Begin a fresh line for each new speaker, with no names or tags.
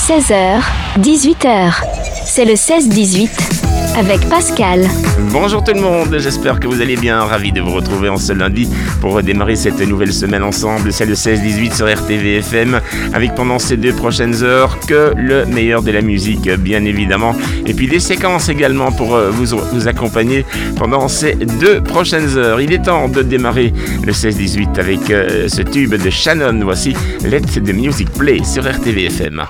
16h, 18h. C'est le 16-18 avec Pascal.
Bonjour tout le monde, j'espère que vous allez bien. Ravi de vous retrouver en ce lundi pour redémarrer cette nouvelle semaine ensemble. C'est le 16-18 sur RTV FM avec pendant ces 2 prochaines heures que le meilleur de la musique, bien évidemment. Et puis des séquences également pour vous accompagner pendant ces 2 prochaines heures. Il est temps de démarrer le 16-18 avec ce tube de Shannon. Voici Let the Music Play sur RTV FM.